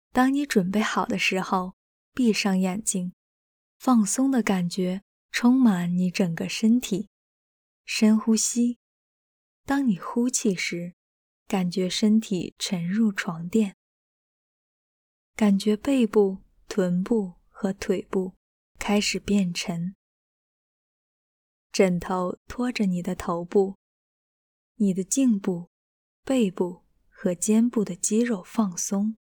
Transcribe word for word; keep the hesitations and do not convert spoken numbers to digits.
当你准备好的时候，闭上眼睛，放松的感觉充满你整个身体。深呼吸，当你呼气时，感觉身体沉入床垫，感觉背部、臀部和腿部开始变沉。枕头托着你的头部，你的颈部、背部和肩部的肌肉放松。